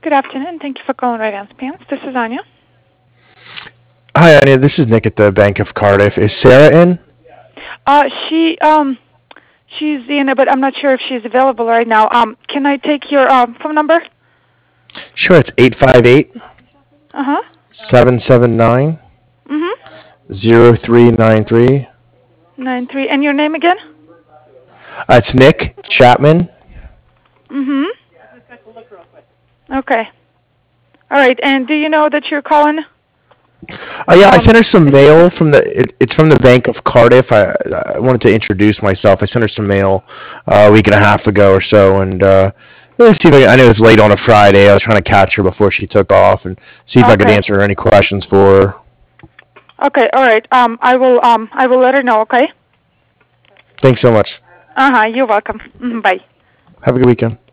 Good afternoon. Thank you for calling Radiance Pants. This is Anya. Hi, Anya. This is Nick at the Bank of Cardiff. Is Sarah in? She's in, but I'm not sure if she's available right now. Can I take your phone number? Sure, it's 858 Uh-huh. 779 Mm-hmm. 0393. 93. And your name again? It's Nick Chapman. Mm-hmm. Okay. All right. And do you know that you're calling? Yeah, I sent her some mail from it's from the Bank of Cardiff. I wanted to introduce myself. I sent her some mail a week and a half ago or so, and let's see if I know it was late on a Friday. I was trying to catch her before she took off and see if I could Okay. answer any questions for her. Okay. All right. I will let her know. Okay. Thanks so much. Uh-huh. You're welcome. Bye. Have a good weekend.